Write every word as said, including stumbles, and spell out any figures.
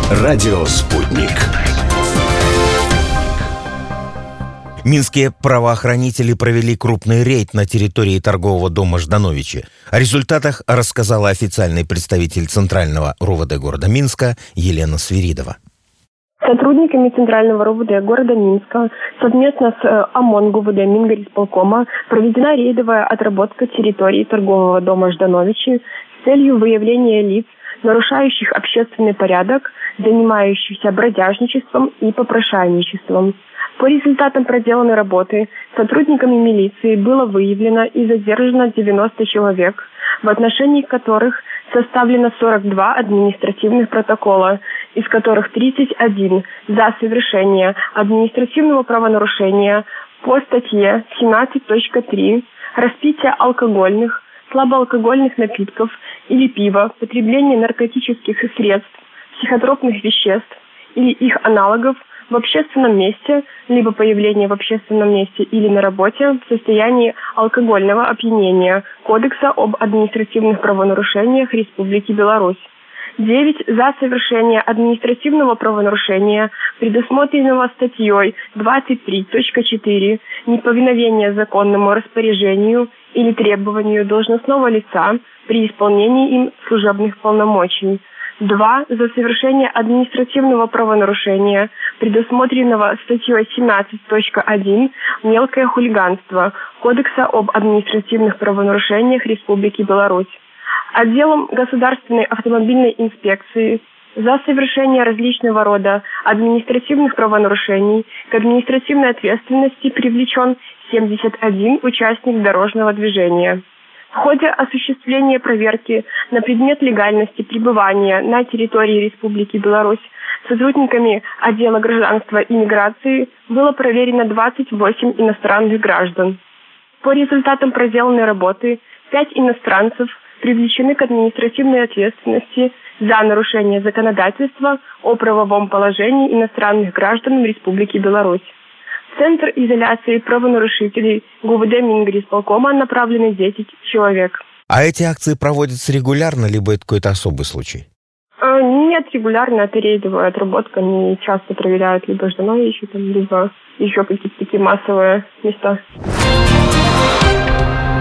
Радио «Спутник». Минские правоохранители провели крупный рейд на территории торгового дома «Ждановичи». О результатах рассказала официальный представитель Центрального РОВД города Минска Елена Свиридова. Сотрудниками Центрального РОВД города Минска совместно с ОМОН ГУВД Мингорисполкома проведена рейдовая отработка территории торгового дома «Ждановичи» с целью выявления лиц, нарушающих общественный порядок, занимающихся бродяжничеством и попрошайничеством. По результатам проделанной работы сотрудниками милиции было выявлено и задержано девяносто человек, в отношении которых составлено сорок два административных протокола, из которых тридцать один за совершение административного правонарушения по статье семнадцать точка три «Распитие алкогольных, слабоалкогольных напитков или пива, потребление наркотических средств, психотропных веществ или их аналогов в общественном месте, либо появление в общественном месте или на работе в состоянии алкогольного опьянения Кодекса об административных правонарушениях Республики Беларусь. девять за совершение административного правонарушения, предусмотренного статьей двадцать три точка четыре «Неповиновение законному распоряжению или требованию должностного лица при исполнении им служебных полномочий». два за совершение административного правонарушения, предусмотренного статьей семнадцать точка один «Мелкое хулиганство» Кодекса об административных правонарушениях Республики Беларусь. Отделом Государственной автомобильной инспекции за совершение различного рода административных правонарушений к административной ответственности привлечен семьдесят один участник дорожного движения. В ходе осуществления проверки на предмет легальности пребывания на территории Республики Беларусь сотрудниками отдела гражданства и миграции было проверено двадцать восемь иностранных граждан. По результатам проделанной работы пять иностранцев привлечены к административной ответственности за нарушение законодательства о правовом положении иностранных граждан Республики Беларусь. В Центр изоляции правонарушителей ГУВД Мингорисполкома направлены десять человек. А эти акции проводятся регулярно, либо это какой-то особый случай? А, нет, регулярно. Это рейдовая отработка. Они часто проверяют либо Ждановичи, там, либо еще какие-то такие массовые места.